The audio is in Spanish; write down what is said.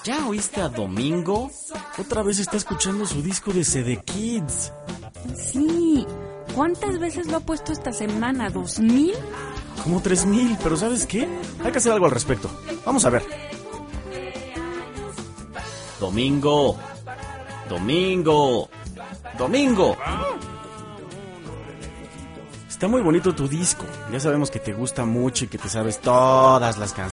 ¿Ya oíste a Domingo? Otra vez está escuchando su disco de CD Kids. Sí. ¿Cuántas veces lo ha puesto esta semana? ¿2000? Como 3000, pero ¿sabes qué? Hay que hacer algo al respecto. Vamos a ver. Domingo. Domingo. Domingo. Está muy bonito tu disco. Ya sabemos que te gusta mucho y que te sabes todas las canciones.